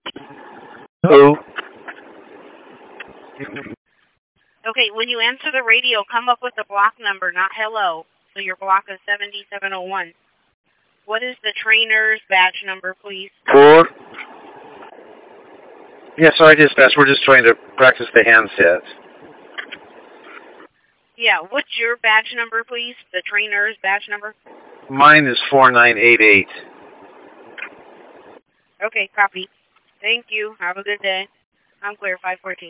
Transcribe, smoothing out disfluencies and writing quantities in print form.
Hello. Okay, when you answer the radio, come up with the block number, not hello. So your block is 7701. What is the trainer's badge number, please? 4. Yeah, sorry, dispatch. We're just trying to practice the handset. Yeah, what's your badge number, please? The trainer's badge number? Mine is 4988. Okay, copy. Thank you. Have a good day. I'm clear, 514.